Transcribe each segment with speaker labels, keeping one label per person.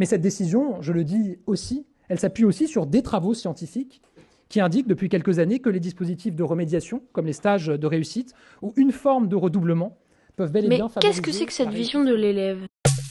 Speaker 1: Mais cette décision, je le dis aussi, elle s'appuie aussi sur des travaux scientifiques qui indiquent depuis quelques années que les dispositifs de remédiation, comme les stages de réussite ou une forme de redoublement, peuvent bel et bien
Speaker 2: Mais qu'est-ce que c'est que
Speaker 1: favoriser
Speaker 2: cette
Speaker 1: la
Speaker 2: vision
Speaker 1: réussite
Speaker 2: de
Speaker 1: scolaire.
Speaker 2: l'élève?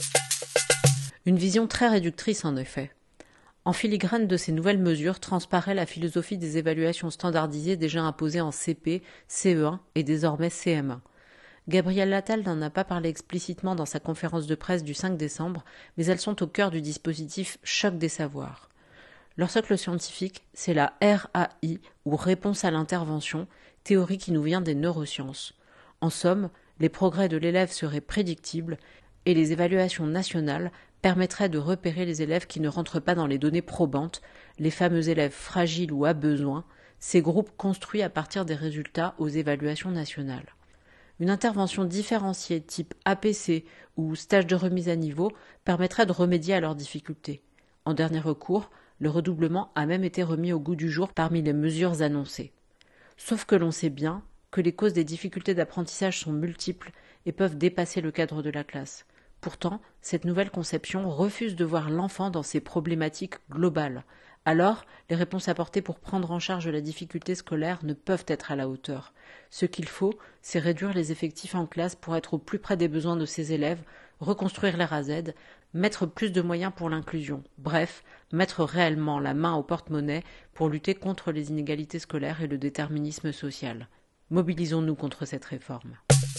Speaker 3: Une vision très réductrice en effet. En filigrane de ces nouvelles mesures transparaît la philosophie des évaluations standardisées déjà imposées en CP, CE1 et désormais CM1. Gabriel Attal n'en a pas parlé explicitement dans sa conférence de presse du 5 décembre, mais elles sont au cœur du dispositif Choc des savoirs. Leur socle scientifique, c'est la RAI, ou réponse à l'intervention, théorie qui nous vient des neurosciences. En somme, les progrès de l'élève seraient prédictibles et les évaluations nationales permettraient de repérer les élèves qui ne rentrent pas dans les données probantes, les fameux élèves fragiles ou à besoin, ces groupes construits à partir des résultats aux évaluations nationales. Une intervention différenciée type APC ou stage de remise à niveau permettrait de remédier à leurs difficultés. En dernier recours, le redoublement a même été remis au goût du jour parmi les mesures annoncées. Sauf que l'on sait bien que les causes des difficultés d'apprentissage sont multiples et peuvent dépasser le cadre de la classe. Pourtant, cette nouvelle conception refuse de voir l'enfant dans ses problématiques globales. Alors, les réponses apportées pour prendre en charge la difficulté scolaire ne peuvent être à la hauteur. Ce qu'il faut, c'est réduire les effectifs en classe pour être au plus près des besoins de ces élèves, reconstruire les RAZ, mettre plus de moyens pour l'inclusion. Bref, mettre réellement la main au porte-monnaie pour lutter contre les inégalités scolaires et le déterminisme social. Mobilisons-nous contre cette réforme.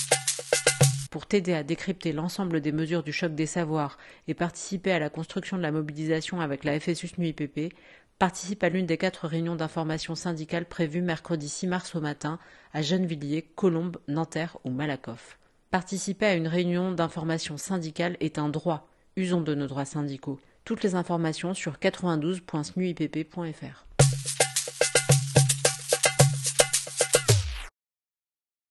Speaker 3: Pour t'aider à décrypter l'ensemble des mesures du choc des savoirs et participer à la construction de la mobilisation avec la FSUSNUIPP, participe à l'une des 4 réunions d'information syndicale prévues mercredi 6 mars au matin à Gennevilliers, Colombes, Nanterre ou Malakoff. Participer à une réunion d'information syndicale est un droit. Usons de nos droits syndicaux. Toutes les informations sur 92.snuipp.fr.